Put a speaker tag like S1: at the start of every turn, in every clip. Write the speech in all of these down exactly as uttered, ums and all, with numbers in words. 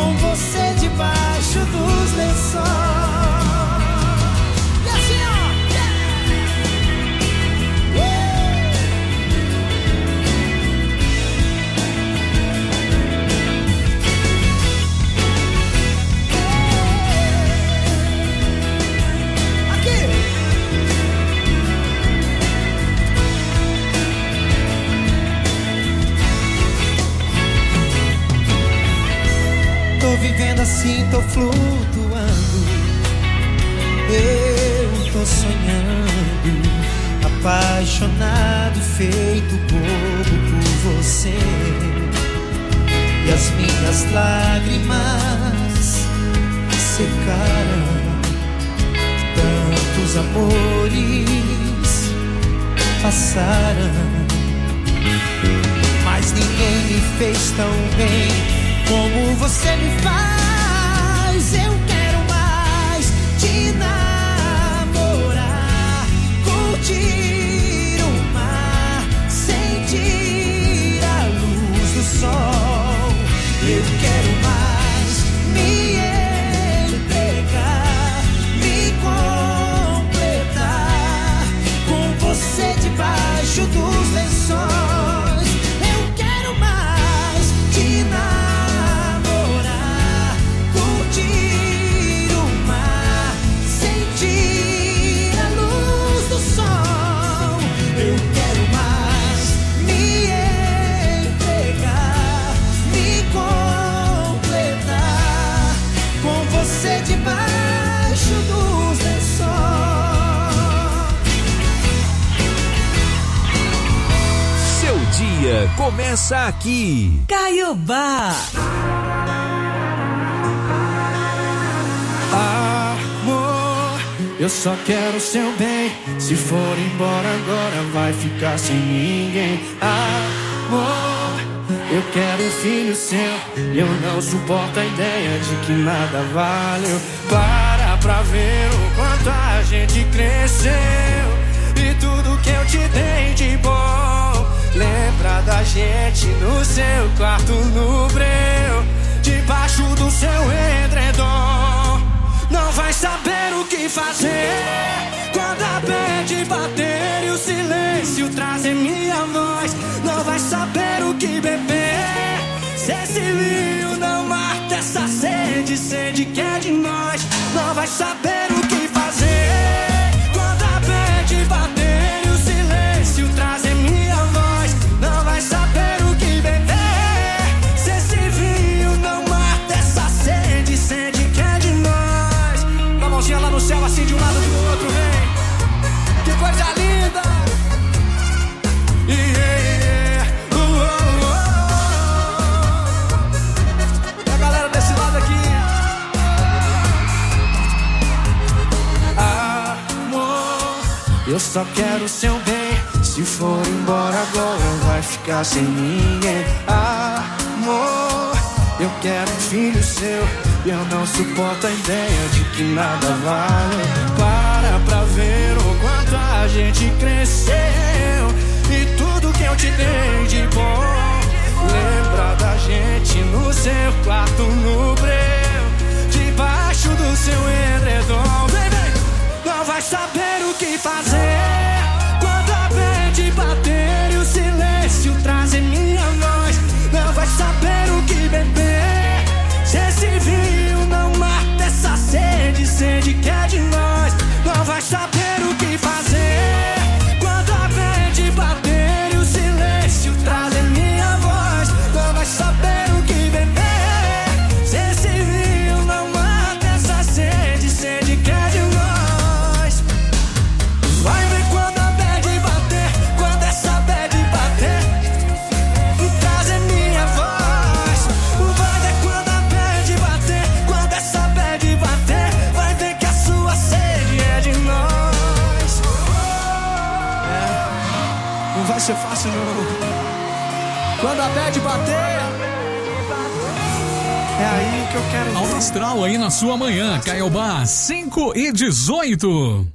S1: com você debaixo dos lençóis. E assim, ó, tô vivendo assim, tô flutuando. Eu tô sonhando, apaixonado, feito bobo por você. E as minhas lágrimas secaram. Tantos amores passaram, mas ninguém me fez tão bem como você me faz. Eu quero mais te namorar, curtir o mar, sentir a luz do sol. Eu quero mais me entregar, me completar com você debaixo dos lençóis. Eu quero mais te namorar, curtir o mar, sentir a luz do sol. Eu quero mais me entregar, me completar com você debaixo dos lençóis.
S2: Seu dia começa aqui.
S3: Caiobá.
S1: Amor, eu só quero seu bem. Se for embora agora vai ficar sem ninguém. Amor, eu quero um filho seu. Eu não suporto a ideia de que nada valeu. Para pra ver o quanto a gente cresceu e tudo que eu te dei de bom. Lembra da gente no seu quarto no breu, debaixo do seu edredom. Não vai saber o que fazer quando a bad bater e o silêncio trazer minha voz. Não vai saber o que beber se esse vinho não mata essa sede, sede que é de nós. Não vai saber o que fazer quando a bad bater e o silêncio trazer minha voz. Não vai saber o que beber se esse vinho não mata essa sede, sede que é de nós. Uma mãozinha lá no céu, assim de um lado do outro, vem. Que coisa linda. Yeah, yeah. Uh, uh, uh. E a galera desse lado aqui. Amor, eu só quero seu bem. Se for embora agora vai ficar sem ninguém. Amor, eu quero um filho seu. E eu não suporto a ideia de que nada vale. Para pra ver o quanto a gente cresceu e tudo que eu te dei de bom. Lembra da gente no seu quarto no breu, debaixo do seu edredom. Vem, vem. Não vai saber o que fazer quando a bad bater e o silêncio trazer minha voz. Não vai saber o que beber se esse vinho não mata essa sede, sede que é de nós. Não vai saber o que fazer quando a bad bater e o silêncio trazer minha voz. Não vai saber o que beber se esse vinho não mata essa sede, sede que é de nós. Vai ver quando a bad bater, quando essa bad bater, trazer minha voz. Vai ver quando a bad bater, quando essa bad bater, vai ver que a sua sede é de nós. É, não vai ser fácil não. Quando a bad bater, é aí que eu quero.
S4: Alto astral aí na sua manhã, Caiobá, cinco e dezoito.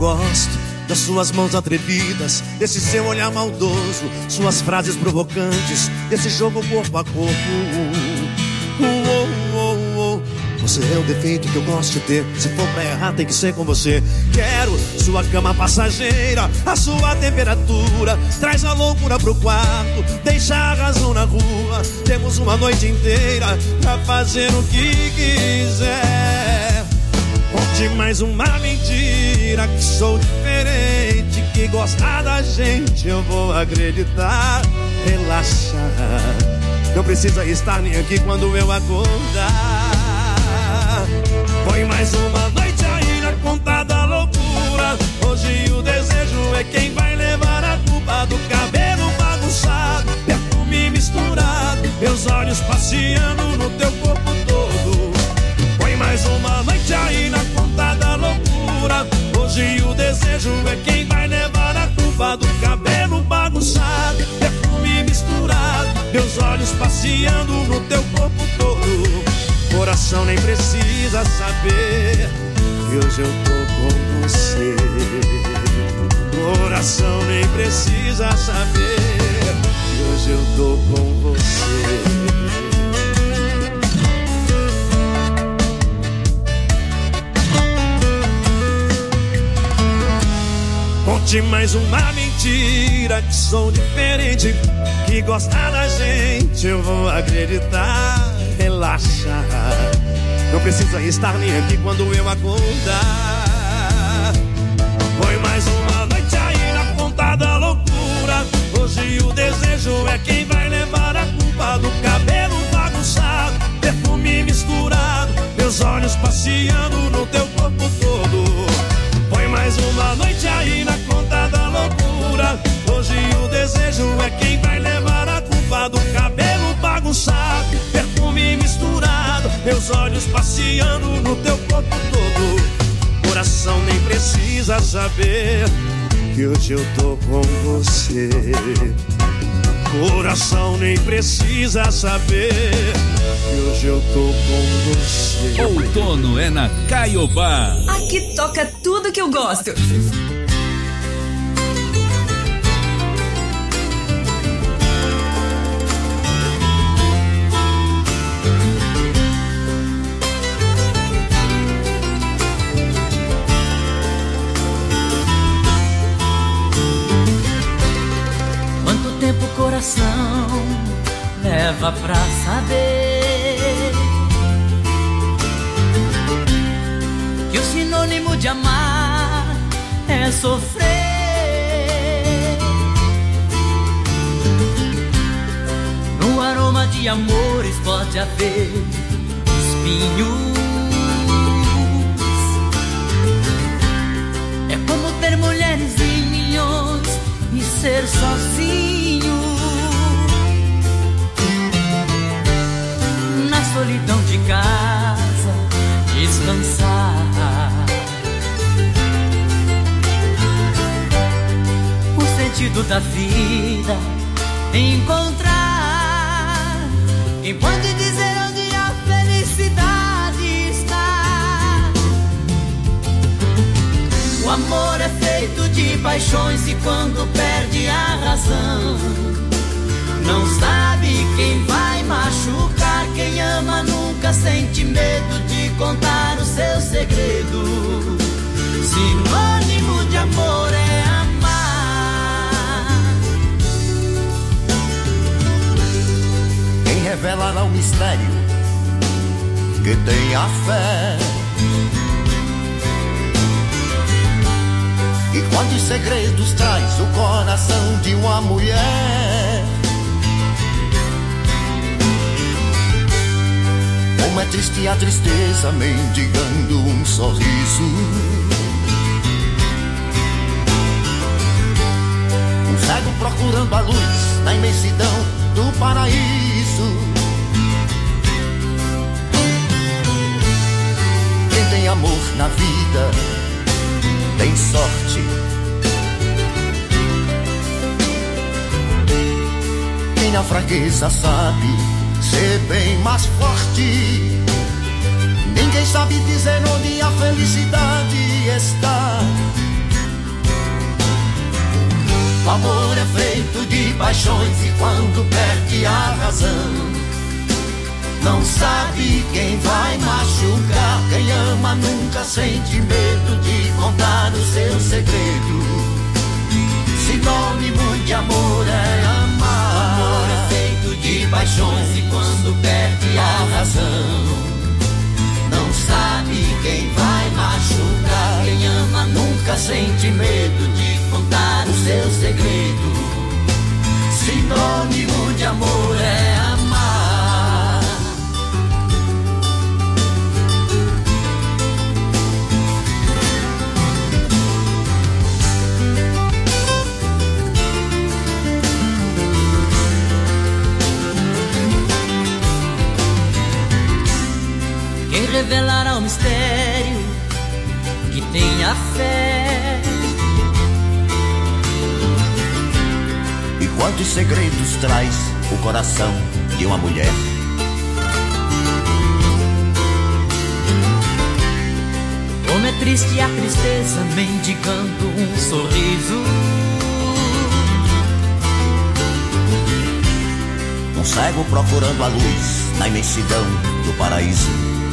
S1: gosto das suas mãos atrevidas, desse seu olhar maldoso, suas frases provocantes, desse jogo corpo a corpo. Uh, uh, uh, uh. Você é o defeito que eu gosto de ter. Se for pra errar tem que ser com você. Quero sua cama passageira, a sua temperatura. Traz a loucura pro quarto, deixa a razão na rua. Temos uma noite inteira pra fazer o que quiser. Conte mais uma mentira, que sou diferente, que gosta da gente eu vou acreditar. Relaxa, não precisa estar nem aqui quando eu acordar. Põe mais uma noite aí na conta da loucura. Hoje o desejo é quem vai levar a culpa do cabelo bagunçado, perfume misturado, meus olhos passeando no teu corpo todo. Põe mais uma noite aí na conta da loucura. Hoje o desejo é quem vai levar a culpa do cabelo bagunçado, perfume misturado, meus olhos passeando no teu corpo todo. Coração nem precisa saber que hoje eu tô com você. Coração nem precisa saber que hoje eu tô com você. Conte mais uma mentira, que sou diferente, que gosta da gente eu vou acreditar. Relaxa, não precisa estar nem aqui quando eu acordar. Põe mais uma noite aí na conta da loucura. Hoje o desejo é quem vai levar a culpa do cabelo bagunçado, perfume misturado, meus olhos passeando no teu corpo todo. Põe mais uma noite aí na conta da loucura. Hoje o desejo é quem vai levar a culpa do cabelo bagunçado, perfume misturado, meus olhos passeando no teu corpo todo. Coração nem precisa saber que hoje eu tô com você. Coração nem precisa saber que hoje eu tô com você.
S2: Outono é na Caiobá.
S3: Aqui toca tudo que eu gosto.
S5: Coração leva pra saber que o sinônimo de amar é sofrer. No aroma de amores pode haver espinhos. É como ter mulheres e milhões e ser sozinho na solidão de casa, descansar. O sentido da vida encontrar. Quem pode dizer onde a felicidade está? O amor é feito de paixões e quando perde a razão, não sabe quem vai machucar. Quem ama nunca sente medo de contar o seu segredo. Sinônimo de amor é amar.
S6: Quem revelará o mistério que tem a fé? E quantos segredos traz o coração de uma mulher? Como é triste a tristeza mendigando um sorriso. Um cego procurando a luz na imensidão do paraíso. Quem tem amor na vida tem sorte. Quem na fraqueza sabe ser bem mais forte. Ninguém sabe dizer onde a felicidade está. O amor é feito de paixões e quando perde a razão, não sabe quem vai machucar. Quem ama nunca sente medo de contar o seu segredo. Sinônimo de amor é amar. O amor é feito de paixões e quando perde a razão, não sabe quem vai machucar. Quem ama nunca sente medo de contar o seu segredo. Sinônimo de amor é amar.
S5: Quem revelará o mistério que tenha fé?
S6: E quantos segredos traz o coração de uma mulher?
S5: Como é triste a tristeza mendigando um sorriso.
S6: Um cego procurando a luz na imensidão do paraíso.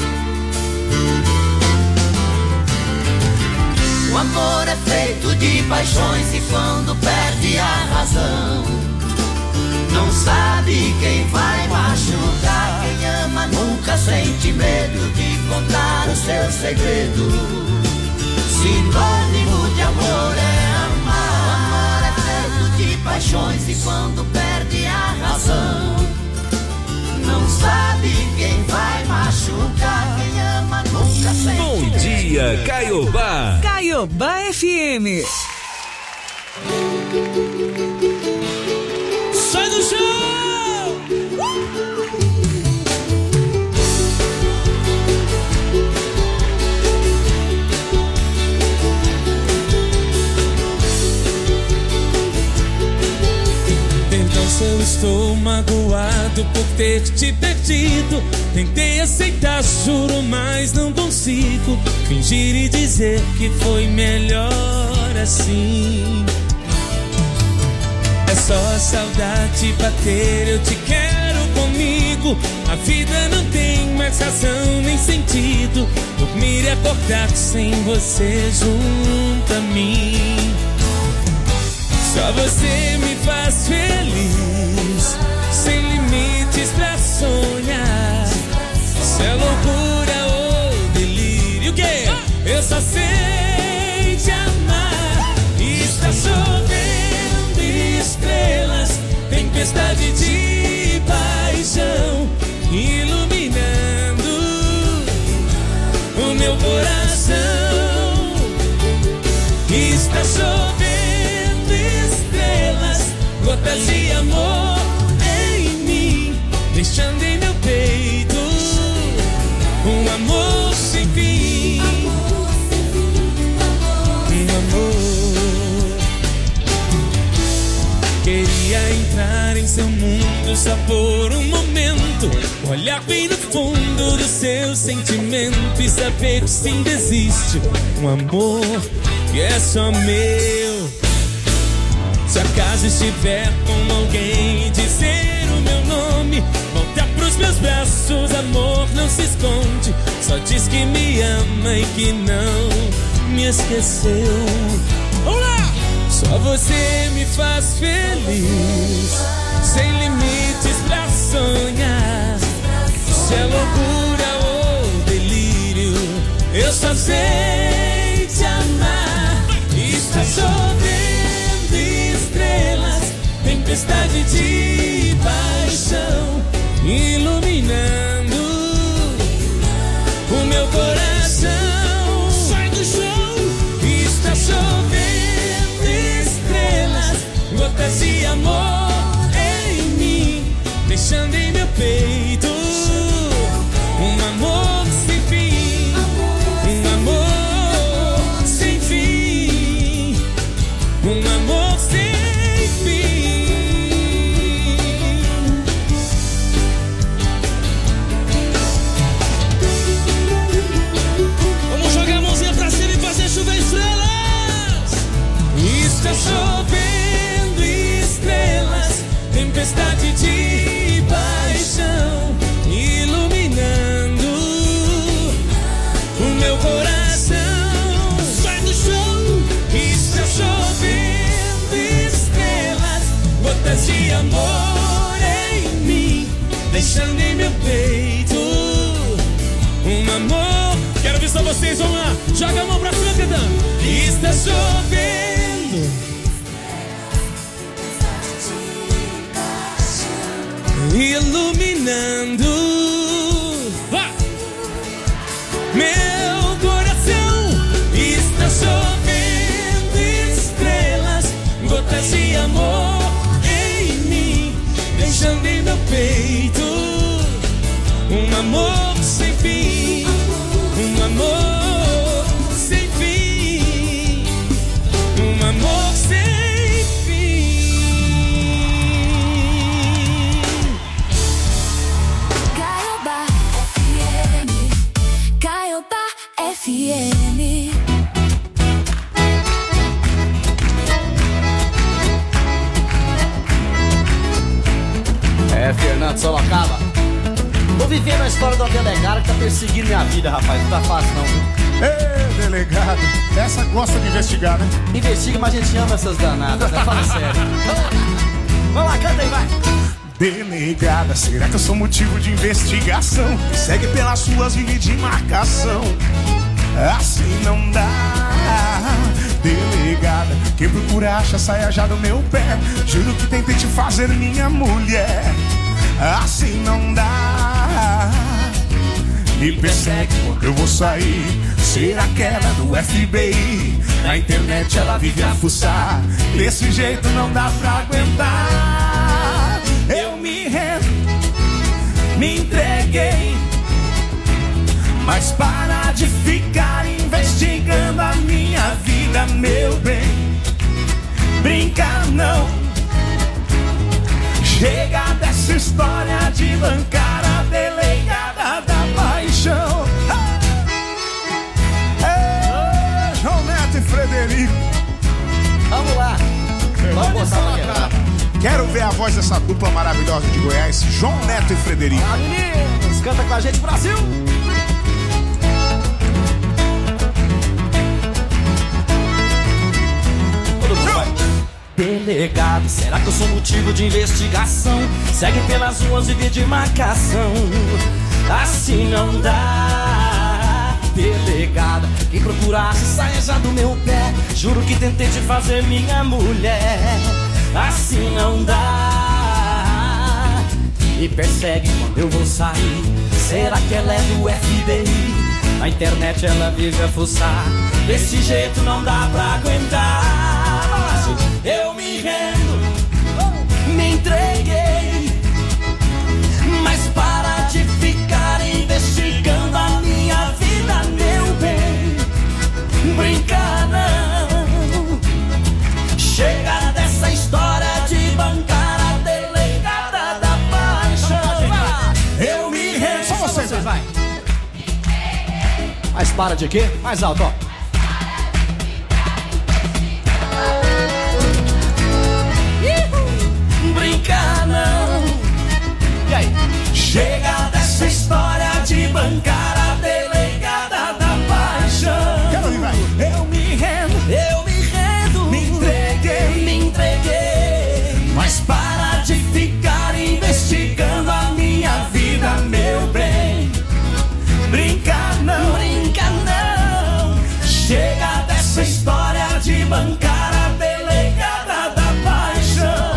S5: O amor é feito de paixões e quando perde a razão, não sabe quem vai machucar. Quem ama nunca sente medo de contar o seu segredo. Sinônimo de amor é amar. O amor é feito de paixões e quando perde a razão, não sabe quem vai machucar. Quem ama nunca sente
S2: Bom
S5: medo.
S2: dia, Caiobá.
S3: Caiobá F M.
S7: Sai do chão! Então se eu estou magoado por ter te perdido, tentei aceitar, juro, mas não consigo fingir e dizer que foi melhor assim. É só a saudade bater, eu te quero comigo. A vida não tem mais razão nem sentido. Dormir e acordar sem você junto a mim. Só você me faz feliz, sem limites pra sonhar. Se é loucura ou delírio, o quê? Eu só sei te amar. Está chovendo estrelas, tempestade de paixão, iluminando o meu coração. Está chovendo estrelas, gotas de amor em mim, deixando em meu peito um amor sem fim. Um amor. Queria entrar em seu mundo só por um momento, olhar bem no fundo do seu sentimento e saber que sim existe um amor que é só meu. Se acaso estiver com alguém e dizer o meu nome, voltar pros meus braços, amor, não se esconde. Só diz que me ama e que não me esqueceu. Olá! Só você me faz feliz, sem limites pra sonhar. Se é loucura ou delírio, eu só sei te amar. Está chovendo estrelas, tempestade de paixão, iluminando o meu coração. Sai do chão! Está chovendo estrelas, gotas de amor em mim, deixando em meu peito um amor sem fim. Um amor sem fim. Um amor sem fim. Vamos jogar a mãozinha pra cima e fazer chover estrelas. Está chovendo meu coração sai do chão. Está chovendo estrelas, gotas de amor em mim, deixando em meu peito um amor. Quero ver só vocês, vamos lá. Joga a mão pra cima cantando. Está chovendo, iluminando ah! meu coração. Está chovendo estrelas, gotas de amor em mim, deixando em meu peito um amor sem fim, um amor sem fim, um amor sem fim.
S8: Caiobá F M, Caiobá F M.
S9: É, Fernando Sorocaba. Tô vivendo a história de uma delegada que tá perseguindo minha vida, rapaz. Não tá fácil, não, viu?
S10: Ê, delegado, essa gosta de investigar, né?
S9: Investiga, mas a gente ama essas danadas, né? Fala sério. Vamos lá, canta aí, vai.
S10: Delegada, será que eu sou motivo de investigação? Segue pelas ruas, vive de marcação. Assim não dá. Delegada, quem procura acha, saia já do meu pé. Juro que tentei te fazer minha mulher. Assim não dá. Me persegue quando eu vou sair. Será que ela é do F B I? Na internet ela vive a fuçar. Desse jeito não dá pra aguentar. Eu me rendo, me entreguei. Mas para de ficar investigando a minha vida, meu bem. Brinca não. Chega dessa história de bancar a delegada da paixão. Ei, João Neto e Frederico.
S9: Vamos lá. Vamos botar uma guerra.
S10: Quero ver a voz dessa dupla maravilhosa de Goiás, João Neto e Frederico.
S9: Ah, meninos, canta com a gente, Brasil. Delegado, será que eu sou motivo de investigação? Segue pelas ruas e de marcação. Assim não dá. Delegada, quem procurar se saia já do meu pé. Juro que tentei te fazer minha mulher. Assim não dá. Me persegue quando eu vou sair. Será que ela é do F B I? Na internet ela vive a fuçar. Desse jeito não dá pra aguentar. Eu me rendo, me entreguei. Mas para de ficar investigando a minha vida, meu bem. Brinca não. Chega dessa história de bancar a delegada da paixão. Eu me rendo.
S10: Só vocês, vai.
S9: Mas para de quê? Mais alto, ó. Brincar não. E aí? Chega dessa história de bancar a delegada da paixão.
S10: Quero ir, vai.
S9: Eu me rendo, eu me rendo. Me entreguei, me entreguei. Mas para de ficar investigando a minha vida, meu bem. Brinca não, brinca não. Chega dessa história de bancar a delegada da paixão.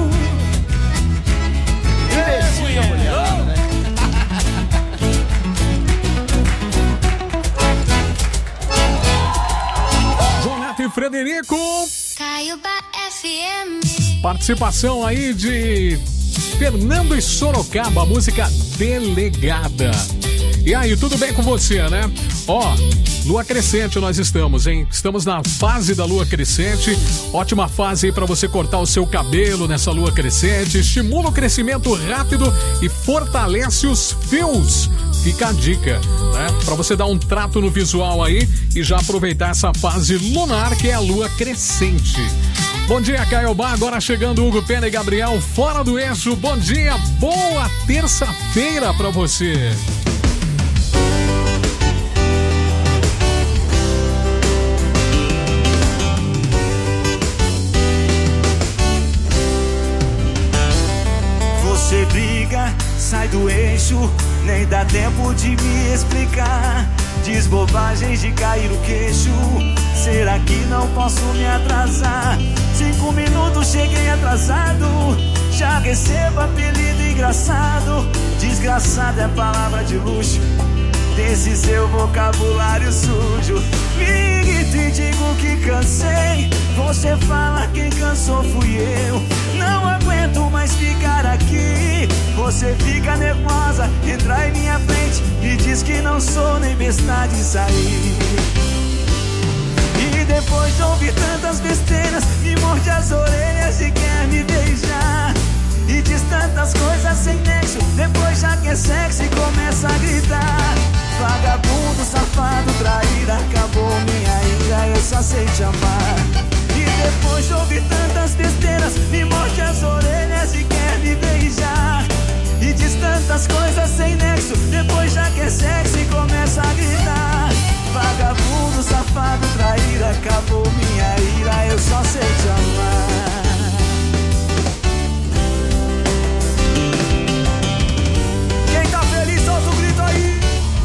S4: João Neto e Frederico.
S8: Caiobá F M.
S4: Participação aí de Fernando e Sorocaba, a música Delegada. E aí, tudo bem com você, né? Ó, lua crescente nós estamos, hein? Estamos na fase da lua crescente. Ótima fase aí pra você cortar o seu cabelo nessa lua crescente. Estimula o crescimento rápido e fortalece os fios. Fica a dica, né? Pra você dar um trato no visual aí e já aproveitar essa fase lunar que é a lua crescente. Bom dia, Caiobá. Agora chegando Hugo Pena e Gabriel, fora do eixo. Bom dia, boa terça-feira pra você.
S1: eixo, nem dá tempo de me explicar. Diz bobagens de cair o queixo. Será que não posso me atrasar? Cinco minutos cheguei atrasado. Já recebo apelido engraçado. Desgraçado é palavra de luxo desse seu vocabulário sujo. Me grito e digo que cansei. Você fala quem cansou fui eu. Não aguento mais ficar aqui. Você fica nervosa, entra em minha frente e diz que não sou nem besta de sair. E depois de ouvir tantas besteiras, me morde as orelhas e quer me beijar. E diz tantas coisas sem nexo, depois já quer sexo e começa a gritar. Vagabundo, safado, traíra, acabou minha ira, eu só sei te amar. E depois de ouvir tantas besteiras, me morde as orelhas e quer me beijar. E diz tantas coisas sem nexo, depois já quer sexo e começa a gritar. Vagabundo, safado, traíra, acabou minha ira, eu só sei te amar. Quem tá feliz, solta o grito aí.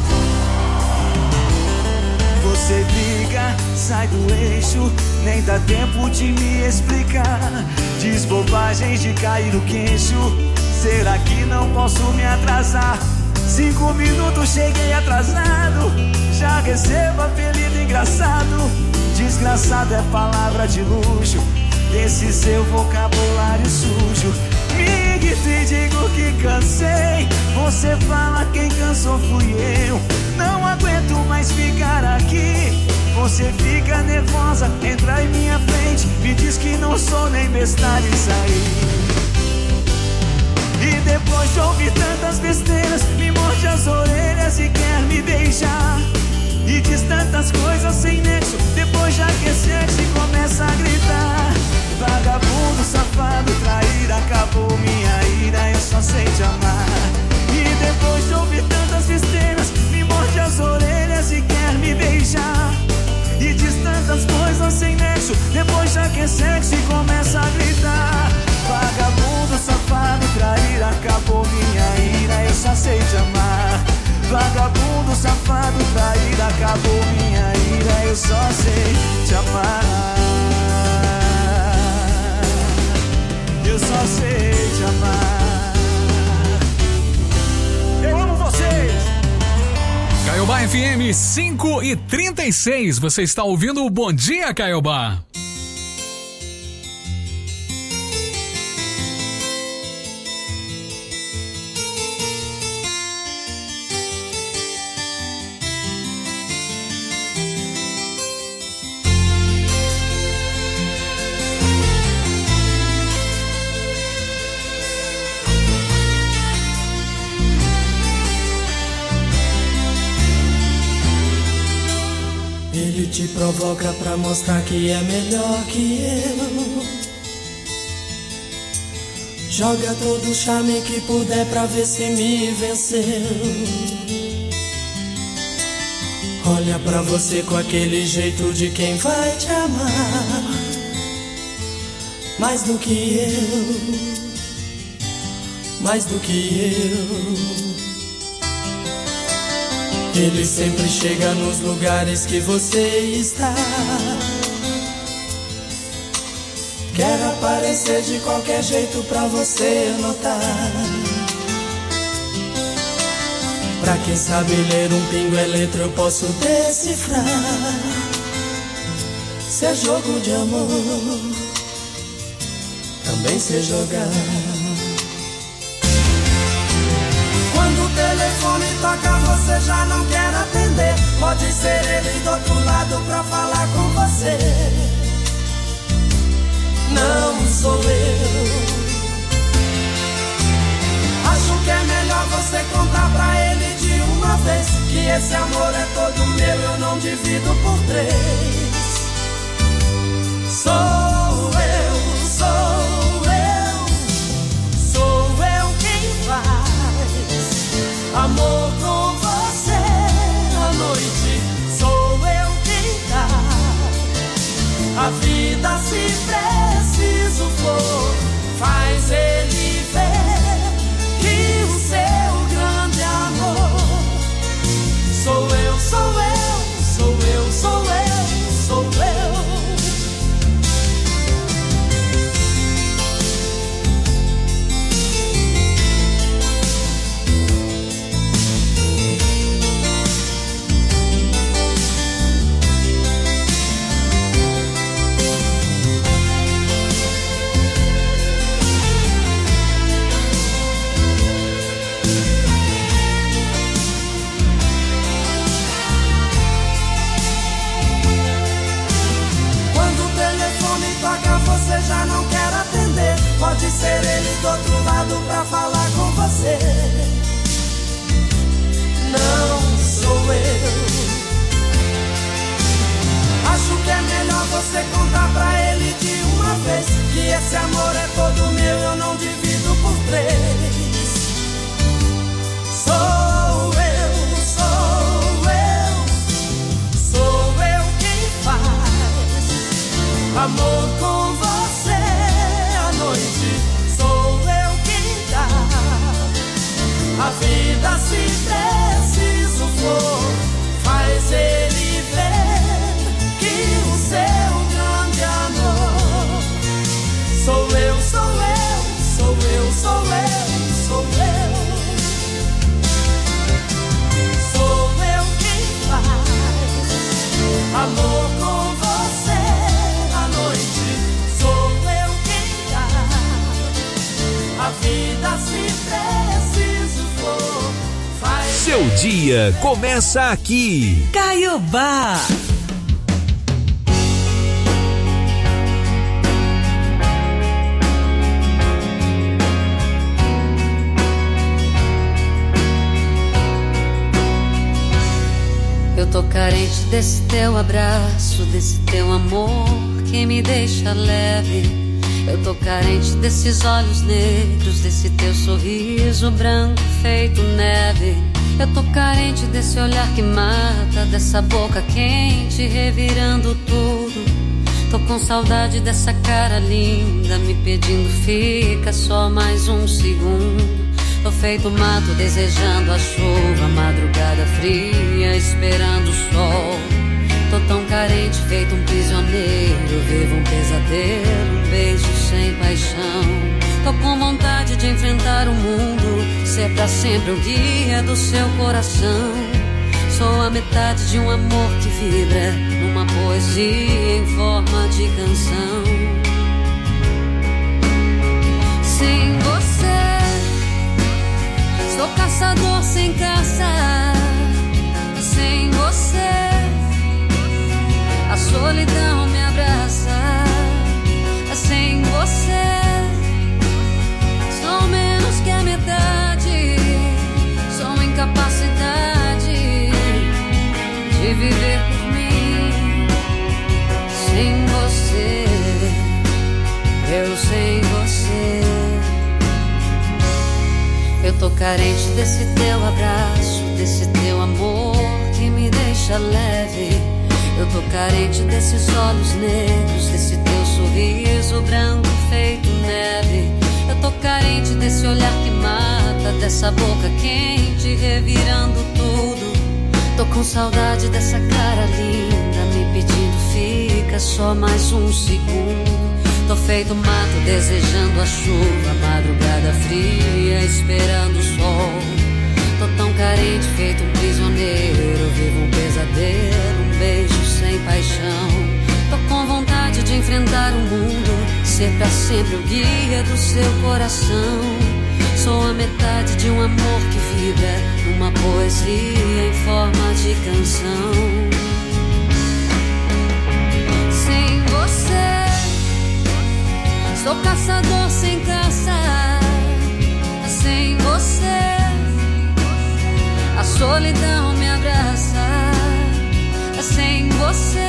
S1: Você briga, sai do eixo, nem dá tempo de me explicar. Diz bobagens de cair o queixo. Será que não posso me atrasar? Cinco minutos cheguei atrasado. Já recebo apelido engraçado. Desgraçado é palavra de luxo desse seu vocabulário sujo. Me grito e digo que cansei. Você fala quem cansou fui eu. Não aguento mais ficar aqui. Você fica nervosa, entra em minha frente, me diz que não sou nem besta de sair. E depois de ouvir tantas besteiras, me morde as orelhas e quer me beijar. E diz tantas coisas sem nexo, depois já quer sexo e começa a gritar. Vagabundo, safado, traíra, acabou minha ira, eu só sei te amar. E depois de ouvir tantas besteiras, me morde as orelhas e quer me beijar. E diz tantas coisas sem nexo, depois já quer sexo e começa a gritar. Vagabundo, safado, traíra, acabou minha ira, eu só sei te amar. Vagabundo, safado, traíra, acabou minha ira, eu só sei te amar. Eu só sei te amar. Eu amo vocês.
S4: Caiobá F M cinco e trinta e seis. Você está ouvindo o Bom Dia, Caiobá.
S11: Ele te provoca pra mostrar que é melhor que eu. Joga todo o charme que puder pra ver se me venceu. Olha pra você com aquele jeito de quem vai te amar mais do que eu, mais do que eu. Ele sempre chega nos lugares que você está. Quer aparecer de qualquer jeito pra você notar. Pra quem sabe ler um pingo é letra, eu posso decifrar. Se é jogo de amor, também sei jogar. Quando o telefone toca, você já não quer atender. Pode ser ele do outro lado pra falar com você. Não sou eu. Acho que é melhor você contar pra ele de uma vez que esse amor é todo meu, eu não divido por três. Sou eu, sou eu, sou eu quem faz amor com você à noite. Sou eu quem dá a vida se preciso for. Faz ele ver que o seu grande
S2: dia começa aqui.
S3: Caiobá.
S12: Eu tô carente desse teu abraço, desse teu amor que me deixa leve. Eu tô carente desses olhos negros, desse teu sorriso branco feito neve. Eu tô carente desse olhar que mata, dessa boca quente revirando tudo. Tô com saudade dessa cara linda me pedindo fica só mais um segundo. Tô feito mato desejando a chuva, madrugada fria esperando o sol. Tô tão carente feito um prisioneiro, vivo um pesadelo, um beijo sem paixão. Tô com vontade de enfrentar o mundo, ser pra sempre o guia do seu coração. Sou a metade de um amor que vibra numa poesia em forma de canção. Sem você sou caçador sem caça. Sem você a solidão me abraça. Sem você sou menos que a metade. Sou incapacidade de viver por mim. Sem você, eu sem você. Eu tô carente desse teu abraço, desse teu amor que me deixa leve. Eu tô carente desses olhos negros, desse teu sorriso branco feito neve. Eu tô carente desse olhar que mata, dessa boca quente revirando tudo. Tô com saudade dessa cara linda me pedindo fica só mais um segundo. Tô feito mato desejando a chuva, madrugada fria esperando o sol. Tô tão carente feito um prisioneiro, vivo um pesadelo, um beijo sem paixão. Tô com vontade de enfrentar o mundo, ser pra sempre o guia do seu coração. Sou a metade de um amor que vibra numa poesia em forma de canção. Sem você sou caçador sem caça. Sem você a solidão me abraça. Sem você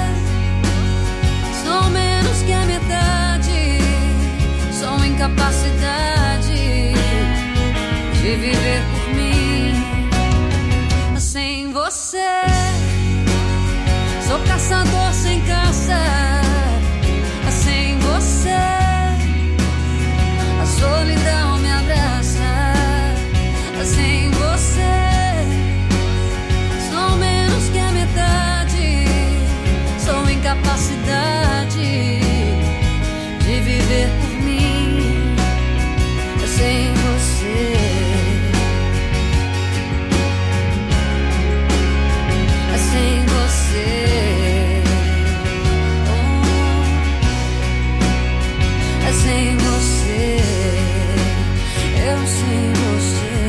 S12: sou menos que a metade. Sou incapacidade de viver por mim. Sem você sou caçador sem caça. Sem você a solidão me abraça. Sem você sou menos que a metade. Sou incapacidade de viver por mim. Sem você, sem você, oh, sem você, eu sem você,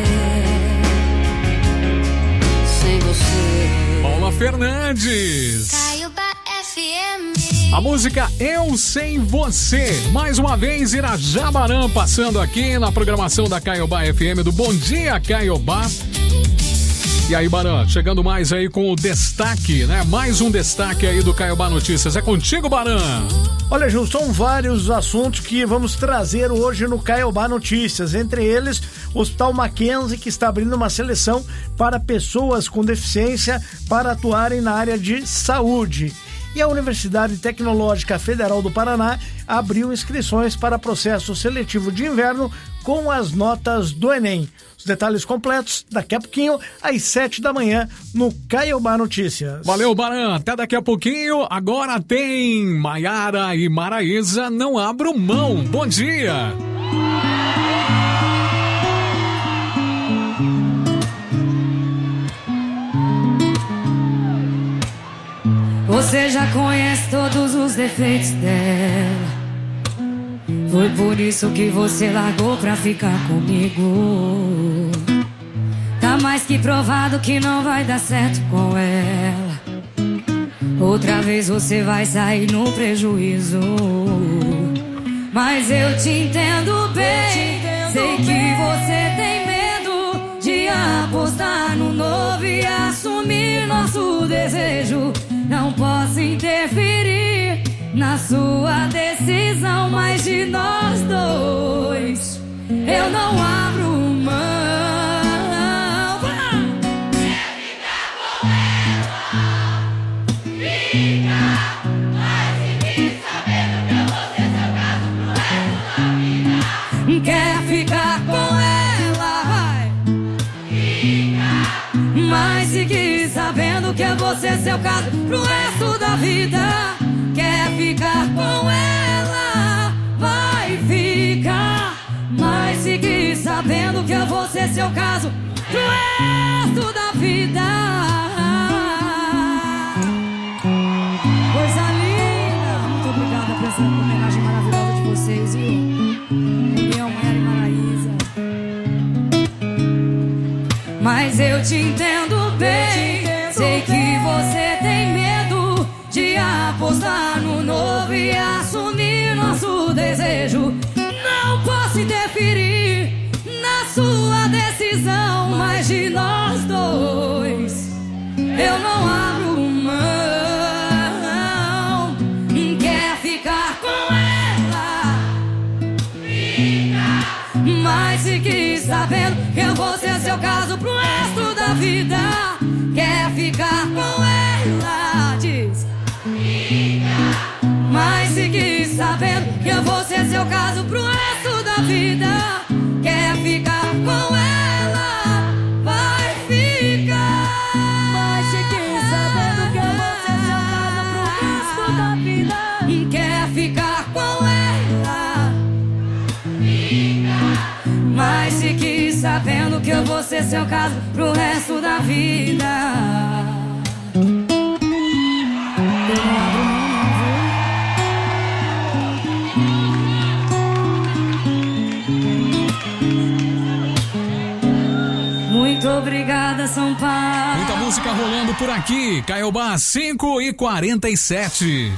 S12: sem você.
S4: Paula Fernandes.
S8: Caiobá F M.
S4: A música Eu Sem Você. Mais uma vez, Irajá Barã passando aqui na programação da Caiobá F M do Bom Dia Caiobá. E aí, Barã, chegando mais aí com o destaque, né? Mais um destaque aí do Caiobá Notícias. É contigo, Barã.
S13: Olha, Gil, são vários assuntos que vamos trazer hoje no Caiobá Notícias. Entre eles, o Hospital Mackenzie, que está abrindo uma seleção para pessoas com deficiência para atuarem na área de saúde. E a Universidade Tecnológica Federal do Paraná abriu inscrições para processo seletivo de inverno com as notas do Enem. Os detalhes completos daqui a pouquinho, às sete da manhã, no Caiobá Notícias.
S4: Valeu, Barã. Até daqui a pouquinho. Agora tem Maiara e Maraísa, Não Abro Mão. Bom dia.
S14: Você já conhece todos os defeitos dela. Foi por isso que você largou pra ficar comigo. Tá mais mais que provado que não vai dar certo com ela. Outra vez você vai sair no prejuízo. Mas eu te entendo bem. Sei que você tem medo de apostar no novo e assumir nosso desejo. Não posso interferir na sua decisão, mas de nós dois eu não abro mão. Quer ficar com ela, vai. Mas seguir sabendo que é você seu caso pro resto da vida. Quer ficar com ela, vai ficar. Mas seguir sabendo que é você seu caso pro resto da vida. Coisa linda. Muito obrigada por essa homenagem maravilhosa de vocês, viu? Mas eu te entendo bem. Sei que você tem medo de apostar no novo e assumir nosso desejo. Não posso interferir na sua decisão, mas de nós dois eu não abro mão. Quer ficar com ela, fica. Mas se quis sabendo que eu vou ser seu caso pro resto da vida. Quer ficar com ela, diz. Fica. Mas se quis sabendo que eu vou ser seu caso pro resto da vida. Quer ficar com ela, vai ficar. Mas se quis sabendo que eu vou ser seu caso pro resto da vida. Quer ficar com ela, fica. Mas se quis sabendo que eu vou ser seu caso pro resto da vida. Muito obrigada, São Paulo.
S4: Muita música rolando por aqui. Caiobá, cinco e quarenta e sete.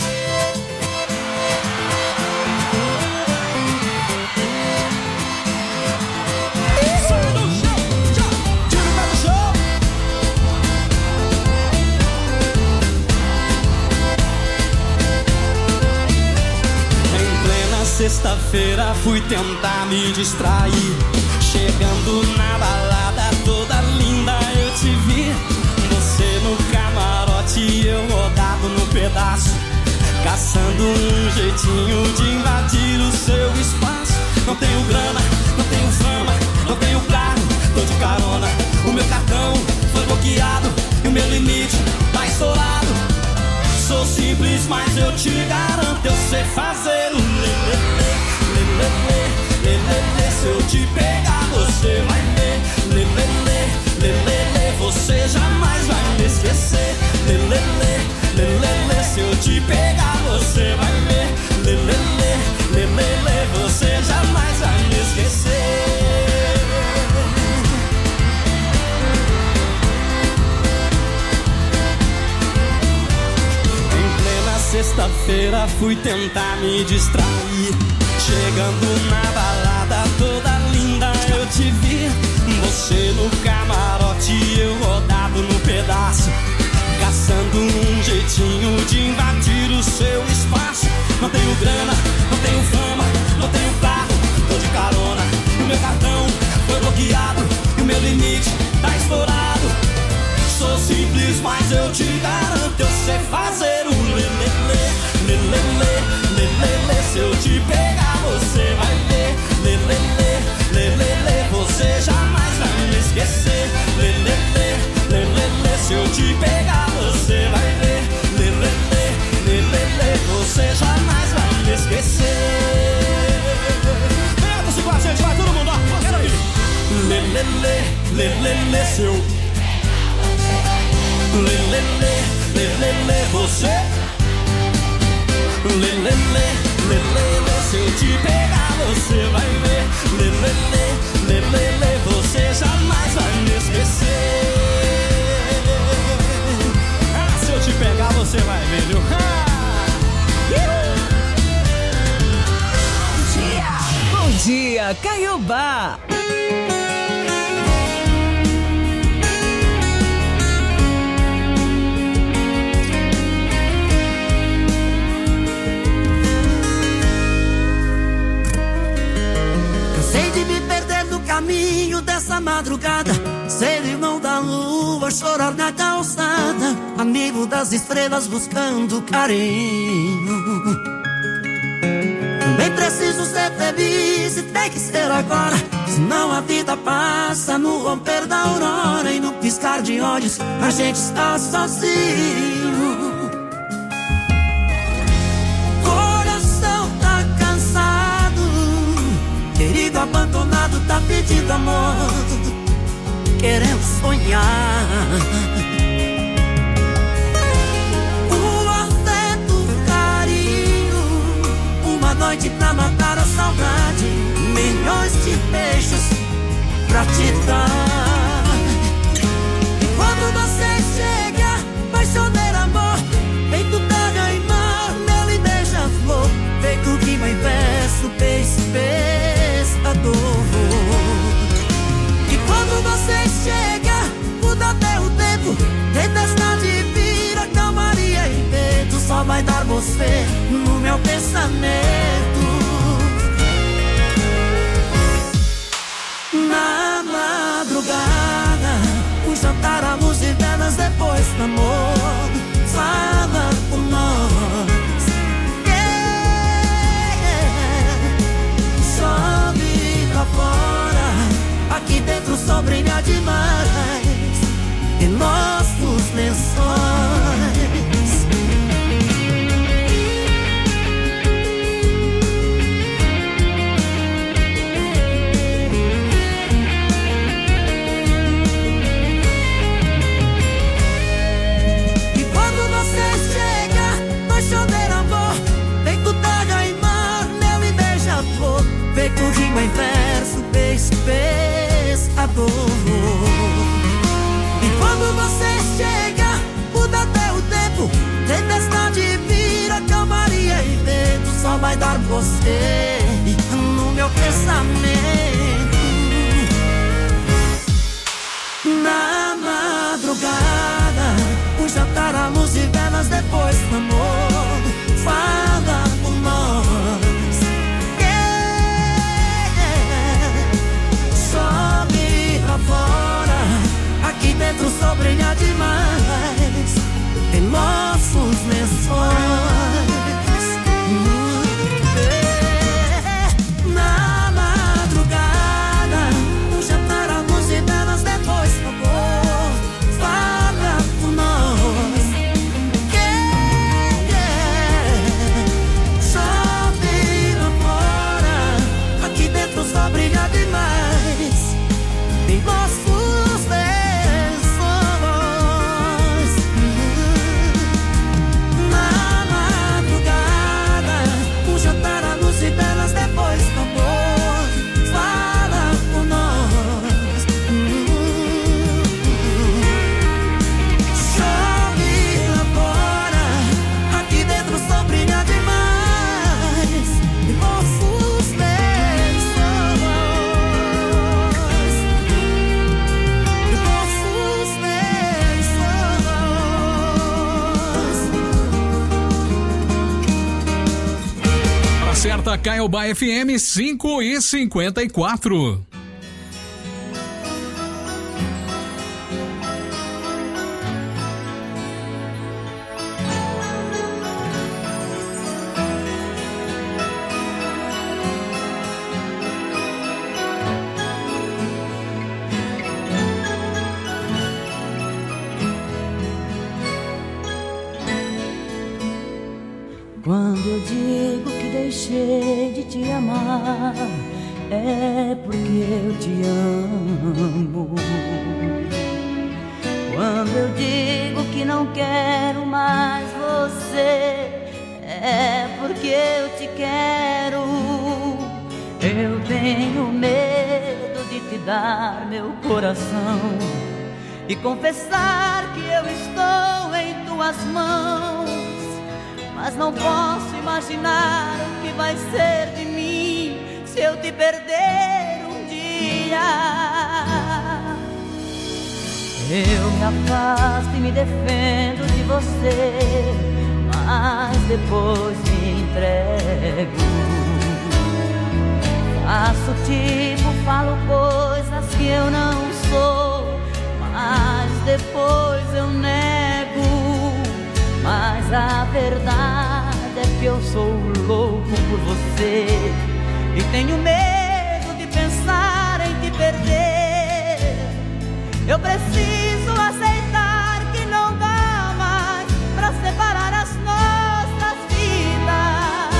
S9: Sexta-feira fui tentar me distrair. Chegando na balada toda linda eu te vi. Você no camarote e eu rodado no pedaço, caçando um jeitinho de invadir o seu espaço. Não tenho grana, não tenho fama, não tenho carro, tô de carona. O meu cartão foi bloqueado e o meu limite tá estourado. Sou simples, mas eu te garanto, eu sei fazer o lelele, lelele, lelele. Se eu te pegar, você vai ver. Lelele, lelele, você jamais vai me esquecer. Lelele, lelele, se eu te pegar, você vai ver. Lelele, lelele, você jamais vai me esquecer. Sexta-feira fui tentar me distrair. Chegando na balada toda linda eu te vi. Você no camarote e eu rodado no pedaço, caçando um jeitinho de invadir o seu espaço. Não tenho grana, não tenho fama, não tenho carro, tô de carona. O meu cartão foi bloqueado e o meu limite tá estourado. Sou simples, mas eu te garanto, eu sei fazer o lelele, lelele, lelele. Se eu te pegar, você vai ver. Lelele, lelele, você jamais vai me esquecer. Lelele, lelele, se eu te pegar, você vai ver. Lelele, lelele, você jamais vai me esquecer. Meta-se com a gente, vai todo mundo, ó, quero ouvir. Lelele, lelele, se eu Lelele, lelele, você vai ver, viu?
S3: Bom dia, Caiobá.
S11: Cansei de me perder no caminho dessa madrugada, ser irmão da lua, chorar na calçada, amigo das estrelas buscando carinho. Também preciso ser feliz e tem que ser agora, senão a vida passa no romper da aurora e no piscar de olhos a gente está sozinho. Coração tá cansado, querido abandonado tá pedindo amor, querendo sonhar. Noite pra matar a saudade, milhões de beijos pra te dar. E quando você chega, paixoneiro amor, feito terra e mar, mel e beija-flor, feito rima e verso, peixe, pescador. E quando você chega, muda até o tempo, tempestade vira calmaria e vento, só vai dar você no meu pensamento. Na madrugada, o jantar, a luz e velas depois do amor, fala por nós. Yeah. Chove lá fora, aqui dentro só brilha demais em nossos lençóis. Feito rima em verso, peixe, pescador. E quando você chega, muda até o tempo, tempestade vira calmaria e vento, só vai dar você no meu pensamento. Na madrugada, o jantar, a luz e velas depois do amor, fala por nós. Fora, aqui dentro só brilha demais em nossos lençóis. Na madrugada, o jantar, a luz e velas depois do amor, fala por nós. Yeah, yeah. Chove lá fora, aqui dentro só brilha demais em nossos lençóis. Na madrugada, o jantar, a luz e velas depois do amor, fala por nós. Chove lá fora, aqui dentro só brilha demais em nossos lençóis.
S4: Certa, Caiobá F M cinco e cinquenta e quatro.
S15: Quando eu digo que deixei de te amar, é porque eu te amo. Quando eu digo que não quero mais você, é porque eu te quero. Eu tenho medo de te dar meu coração e confessar que eu estou em tuas mãos. não posso imaginar o que vai ser de mim se eu te perder um dia. Eu me afasto e me defendo de você, mas depois me entrego. Faço tipo, falo coisas que eu não sou, mas depois eu nego. Mas a verdade é que eu sou louco por você e tenho medo de pensar em te perder. Eu preciso aceitar que não dá mais pra separar as nossas vidas.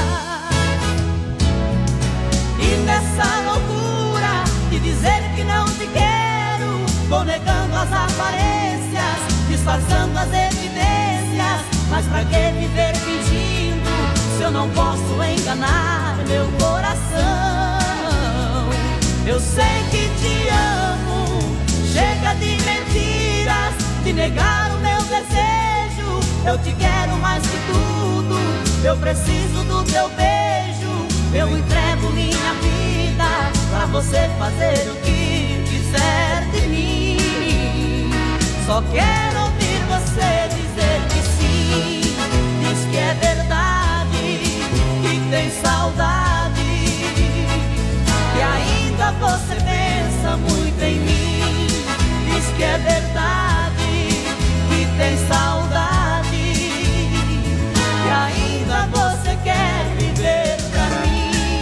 S15: E nessa loucura de dizer que não te quero, vou negando as aparências, disfarçando as evidências. Mas pra que viver fingindo se eu não posso enganar meu coração? Eu sei que te amo, chega de mentiras, de negar o meu desejo. Eu te quero mais que tudo, eu preciso do teu beijo. Eu entrego minha vida pra você fazer o que quiser de mim. Só quero ouvir você dizer que sim, diz que é verdade, que tem saudade, que ainda você pensa muito em mim. Diz que é verdade, que tem saudade, que ainda você quer viver pra mim.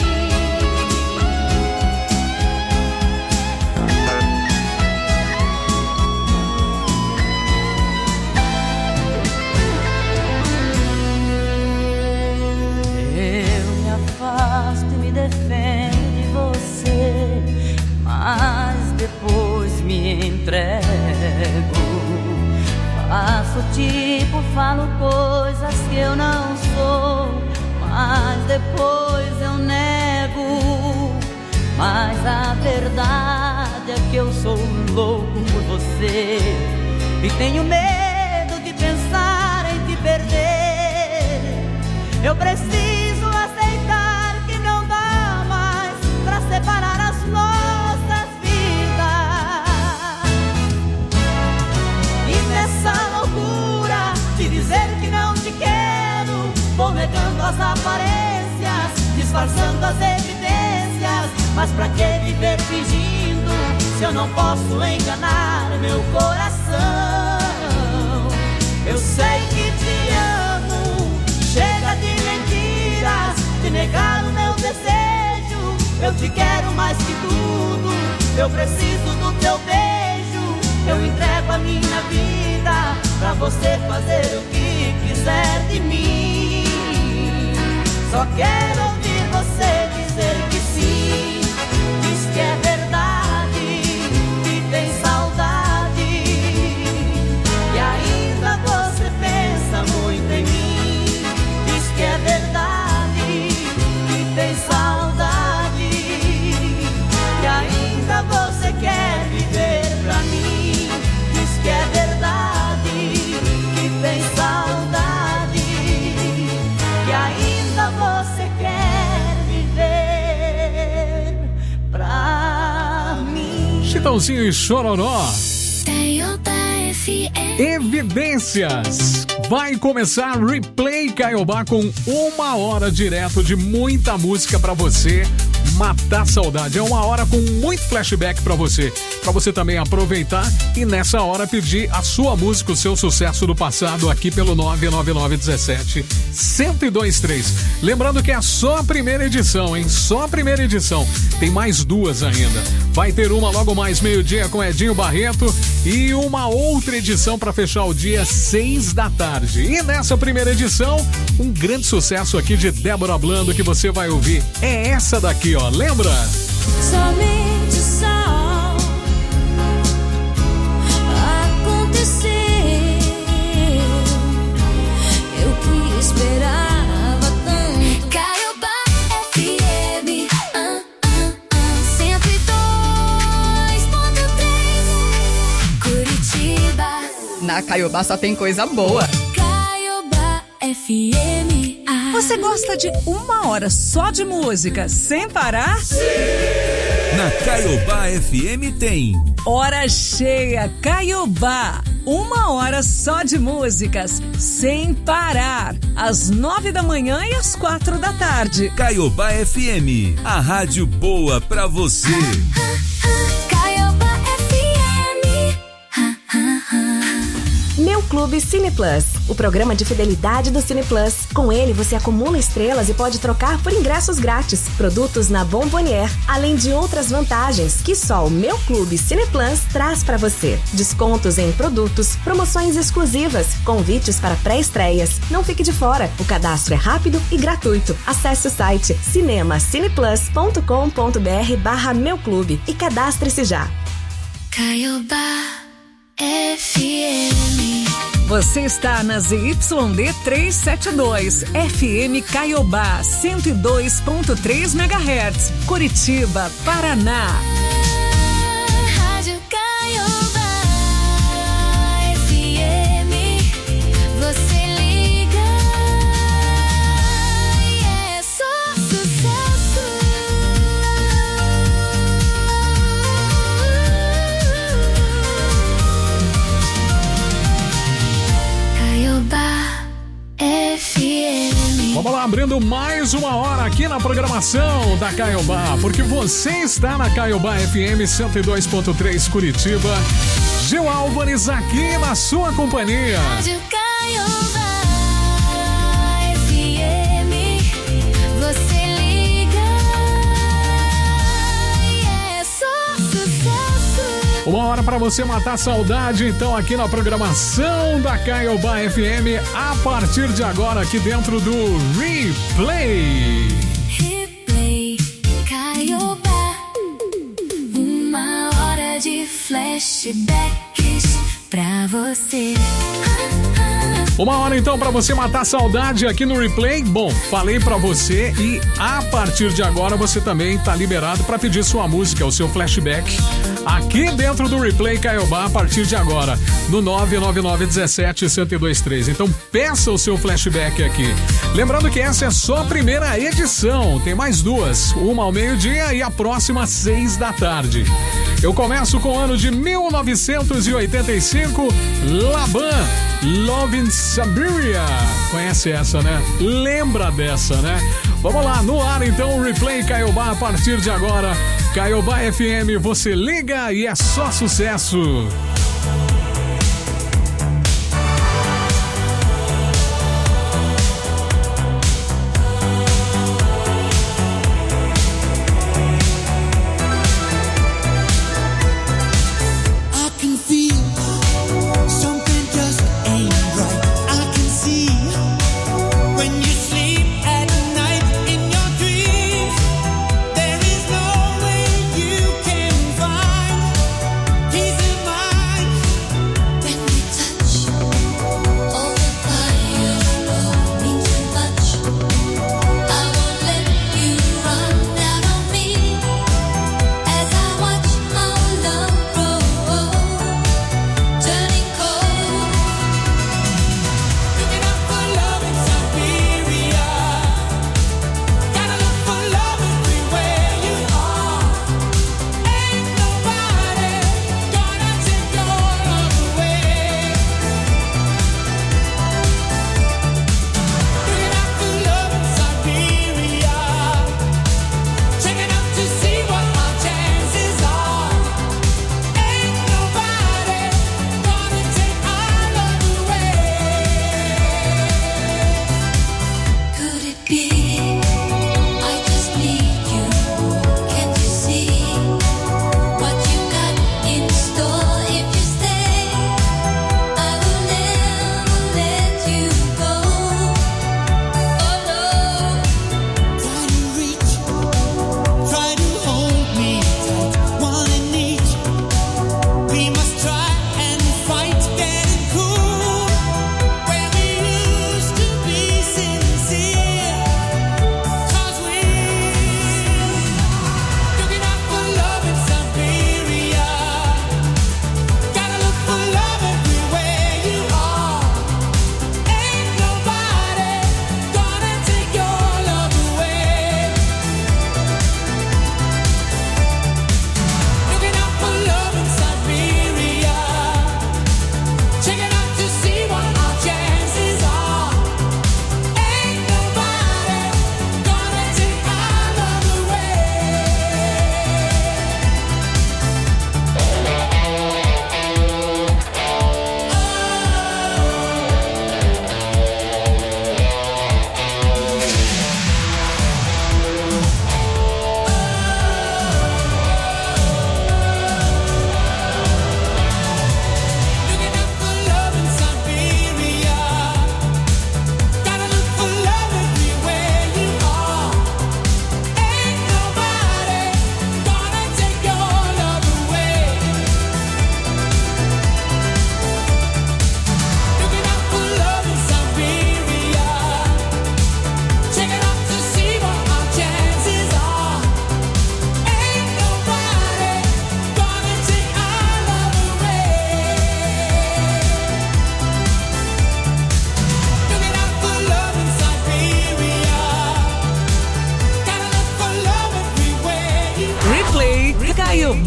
S15: Afasto e me defendo de você, mas depois me entrego. Faço tipo, falo coisas que eu não sou, mas depois eu nego. Mas a verdade é que eu sou louco por você e tenho medo de pensar em te perder. Eu preciso aceitar que não dá mais pra separar as nossas vidas. E nessa loucura de dizer que não te quero, vou negando as aparências, disfarçando as evidências. Mas pra que viver fingindo se eu não posso enganar meu coração? Eu sei que te amo, chega de mentiras, de negar o meu desejo. Eu te quero mais que tudo, eu preciso do teu beijo. Eu entrego a minha vida pra você fazer o que quiser de mim. Só quero ouvir você dizer que sim, diz que é verdade, que tem saudade, e ainda você pensa muito em mim. Diz que é verdade, que tem saudade, e ainda você quer viver pra mim. Diz que é verdade, que tem saudade, e ainda você quer viver pra mim.
S4: Chitãozinho e Chororó. Evidências. Vai começar Replay Caiobá com uma hora direto de muita música pra você matar a saudade. É uma hora com muito flashback pra você, pra você também aproveitar e nessa hora pedir a sua música, o seu sucesso do passado aqui pelo nove nove nove um sete, um zero dois três. Lembrando que é só a primeira edição, hein? Só a primeira edição. Tem mais duas ainda. Vai ter uma logo mais meio-dia com Edinho Barreto e uma outra edição pra fechar o dia seis da tarde. E nessa primeira edição, um grande sucesso aqui de Débora Blando que você vai ouvir. É essa daqui, ó. Lembra?
S14: Somente só aconteceu. Eu que esperava tanto. Caiobá F M, ah, ah, ah, cento e dois ponto três, Curitiba.
S3: Na Caiobá só tem coisa boa.
S14: Caiobá F M, a
S3: Você gosta de uma hora só de música sem parar? Sim!
S2: Na Caiobá F M tem
S3: Hora Cheia Caiobá. Uma hora só de músicas sem parar. Às nove da manhã e às quatro da tarde.
S2: Caiobá F M, a rádio boa pra você.
S16: Meu Clube Cine Plus, o programa de fidelidade do Cine Plus. Com ele você acumula estrelas e pode trocar por ingressos grátis, produtos na Bombonier, além de outras vantagens que só o Meu Clube Cine Plus traz para você. Descontos em produtos, promoções exclusivas, convites para pré-estreias. Não fique de fora, o cadastro é rápido e gratuito. Acesse o site cinemacineplus ponto com ponto br barra Meu Clube e cadastre-se já.
S8: Caiobá F M.
S3: Você está na Z Y D trezentos e setenta e dois, F M Caiobá, cento e dois ponto três megahertz, Curitiba, Paraná.
S8: Rádio Caiobá F M. Você liga e é só sucesso. F M.
S4: Vamos lá, abrindo mais uma hora aqui na programação da Caiobá, porque você está na Caiobá F M cento e dois ponto três Curitiba. Gil Álvares aqui na sua companhia.
S8: Rádio Caiobá F M. Você liga e é só sucesso.
S4: Uma hora para você matar a saudade, então, aqui na programação da Caiobá F M, a partir de agora, aqui dentro do Replay.
S8: Replay, Caiobá, uma hora de flashbacks pra você.
S4: Uma hora então para você matar a saudade aqui no Replay. Bom, falei para você e a partir de agora você também tá liberado para pedir sua música, o seu flashback, aqui dentro do Replay Caiobá a partir de agora, no nove nove nove um sete, um zero dois três. Então peça o seu flashback aqui. Lembrando que essa é só a primeira edição, tem mais duas, uma ao meio-dia e a próxima às seis da tarde. Eu começo com o ano de mil novecentos e oitenta e cinco, Laban, Love in Siberia. Conhece essa, né? Lembra dessa, né? Vamos lá, no ar então o Replay Caiobá a partir de agora. Caiobá F M, você liga e é só sucesso.
S17: There is no way you can find peace in mind.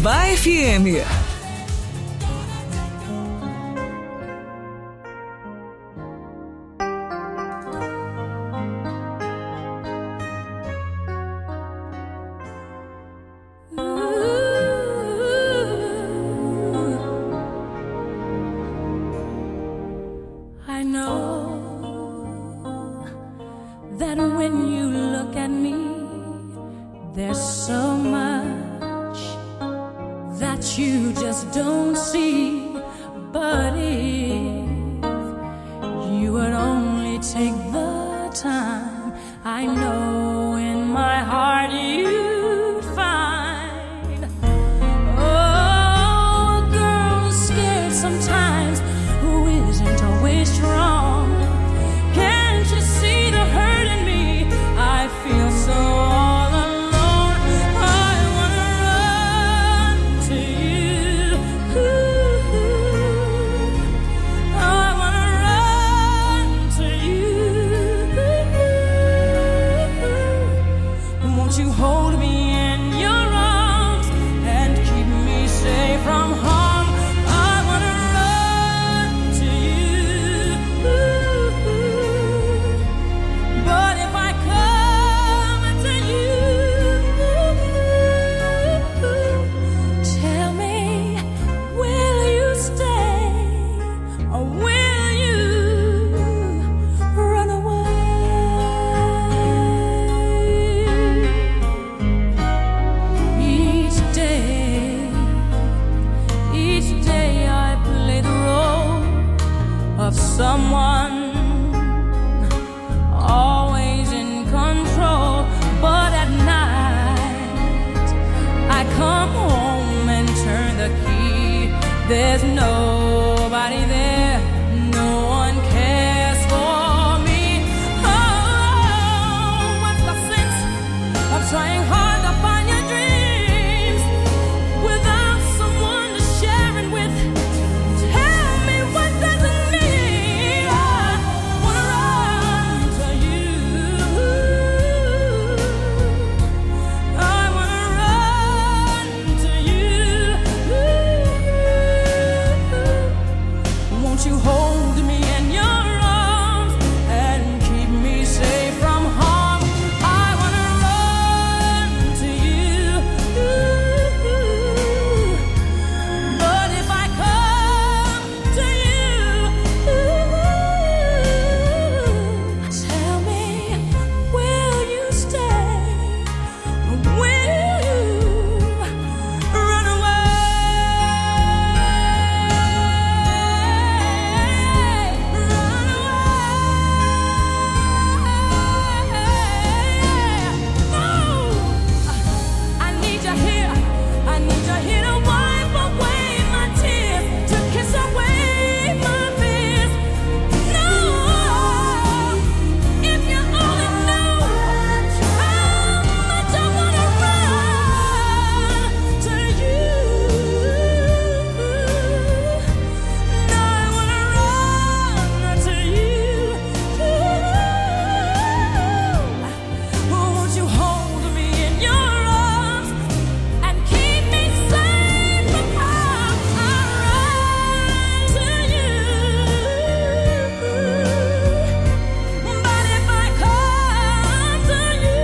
S3: Caiobá F M.
S14: I know that when you look at me, there's so much that you just don't see. But if you would only take the time, I know in my heart you'd find. Oh, a girl is scared sometimes who isn't always strong. Can't you see the hurt in me? I feel so all alone. I wanna run to you. I wanna run to you. Won't you hold me in your arms and keep me safe from harm? I wanna run to you. But if I come to you, tell me, will you stay or will you run away? Each day, each day I play the role of someone always in control. But at night I come home and turn the key. There's nobody there, no one cares for me. Oh, what's the sense of trying hard to find your dreams without someone to share it with? Tell me, what does it mean? I wanna run to you. I wanna run to you. Won't you hold me in your arms and keep me safe from harm? I wanna run to you. But if I come to you, tell me, will you stay or will you run away? Run away. Oh, I need you here. I need you here to wipe away my tears, to kiss away my fears. No, if you only knew how much I wanna run to you. No, I wanna run to you. Won't you hold me in your arms and keep me safe from harm? I run to you. But if I come to you,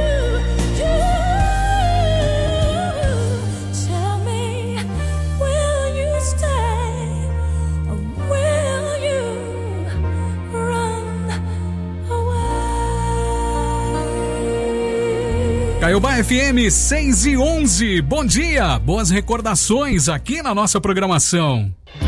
S14: tell me, will you stay or will you run away?
S4: Caiobá F M seis e onze. Bom dia, boas recordações aqui na nossa programação.